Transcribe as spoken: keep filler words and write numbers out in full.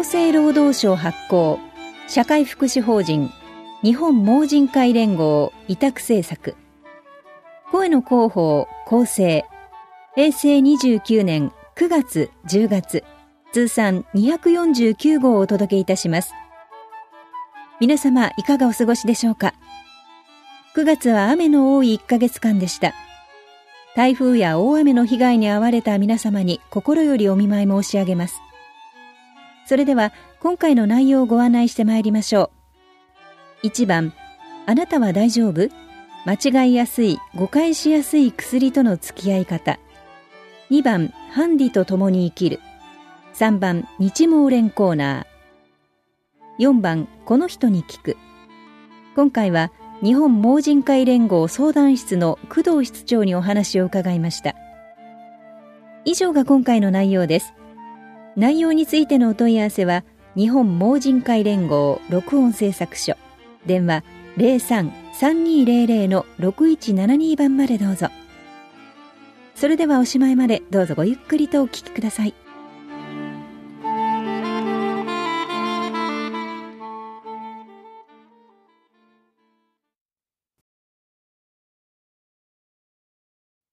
厚生労働省発行社会福祉法人日本盲人会連合委託制作、声の広報構成、平成にじゅうきゅうねんくがつじゅうがつ通算にひゃくよんじゅうきゅうごうをお届けいたします。皆様いかがお過ごしでしょうか。くがつは雨の多いいっかげつかんでした。台風や大雨の被害に遭われた皆様に心よりお見舞い申し上げます。それでは今回の内容をご案内してまいりましょう。いちばん、あなたは大丈夫？間違いやすい、誤解しやすい薬との付き合い方。にばん、ハンディと共に生きる。さんばん、日盲連コーナー。よんばん、この人に聞く。今回は日本盲人会連合相談室の工藤室長にお話を伺いました。以上が今回の内容です。内容についてのお問い合わせは日本盲人会連合録音製作所、電話 ゼロさん さんにーゼロゼロ のろくいちななに 番までどうぞ。それではおしまいまでどうぞごゆっくりとお聞きください。